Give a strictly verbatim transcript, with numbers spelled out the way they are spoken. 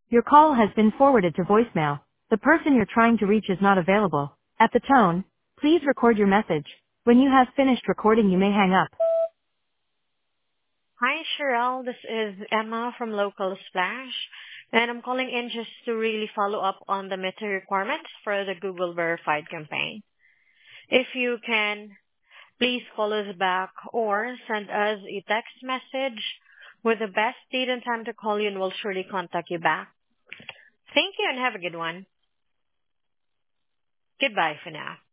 Your call has been forwarded to voicemail. The person you're trying to reach is not available. At the tone, please record your message. When you have finished recording, you may hang up. Hi, Cheryl. This is Emma from Local Splash, and I'm calling in just to really follow up on the meter requirements for the Google Verified campaign. If you can, please call us back or send us a text message with the best date and time to call you, and we'll surely contact you back. Thank you and have a good one. Goodbye for now.